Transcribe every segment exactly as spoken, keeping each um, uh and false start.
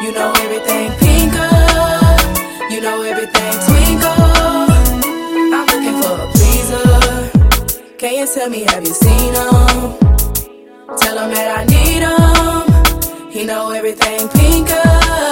You know everything pinker, you know everything twinkle. I'm looking for a pleaser. Can you tell me, have you seen him? Tell him that I need him. He know everything pinker.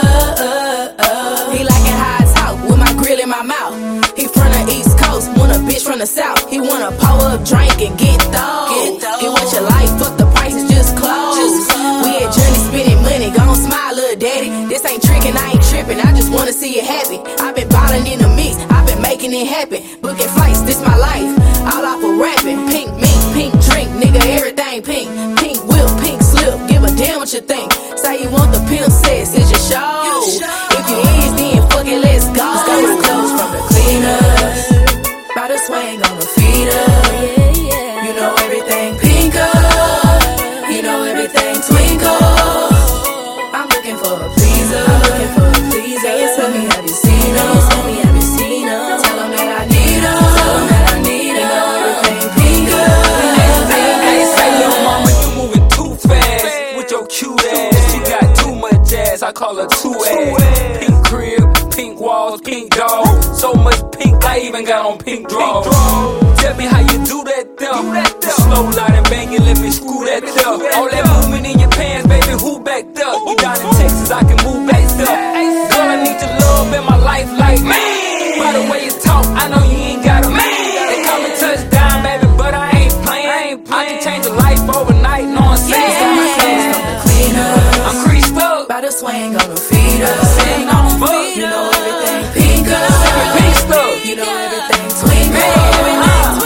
He like it how I talk with my grill in my mouth. He from the East Coast, want a bitch from the South. He want a pour up drink and get throw. Get what you like, fuck the price is just close. We at Journey spending money, gon' smile, little daddy. This ain't trickin', I ain't trippin', I just wanna see you happy. I been ballin' in the mix, I been making it happen. Booking flights, this my life, all off of rapping. Pink mink, pink drink, nigga, everything pink. Pink whip, pink slip, give a damn what you think. Say you want the pimp sex, it's your show. If you is, then fuck it, let's go. Let's go with clothes from the cleaners. By the swing on the feeder. You know everything pinker. You know everything twinkle. I'm looking for a pleaser. I'm looking for a pleaser. Can you tell me, have you seen him? Tell me, have you seen him? Tell him that I need him. Tell him that I need him. You know everything pinker. Hey, say little mama, you moving too fast with your cute ass. She got too much ass, I call her two ass. Pink crib, pink walls, pink dog. So much pink, I even got on pink drawers. Tell me how you do that there. Slow line and bang it, let me screw that there. All that movement in your pants, baby, who back there? You down in Texas, I can move back there. Girl, I need your love in my life like man. By the way you talk, I know you ain't got a man. They call me touchdown, baby, but I ain't playing. I ain't playing. I can change a life overnight, know what I'm saying? Got my clothes from the cleaners. I'm creased up. By the swing on the feeder. Sitting on the fuck. You know everything pinker. Pink stuff. You know everything twinkle. Man,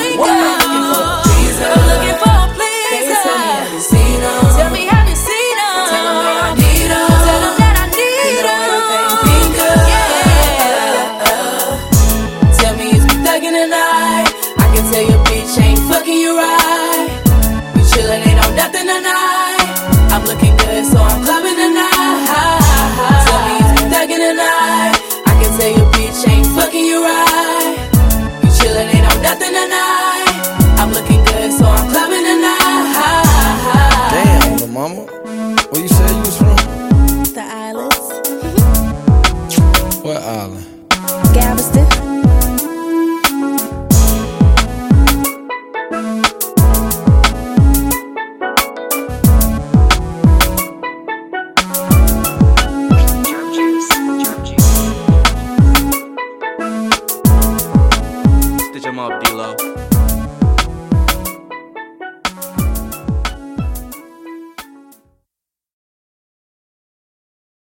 I'm looking for a pleaser. Can you tell me, have you seen him? Tell me, have you seen him? Tell him that I need him. Tell him that I need him. You know everything pinker. Yeah. Tell me, is we thuggin' tonight? I can tell your bitch ain't fucking you right. We chillin', ain't on nothing tonight. I'm looking good, so I'm clubbing tonight. Tell me, is we thuggin' tonight? I can tell your bitch ain't fucking you right. We chillin', ain't on nothing tonight. I'm looking good, so I'm clubbing tonight. Damn, little mama. Where you said you was from? The islands. What island? Galveston. Stitch 'em up, D-Lo.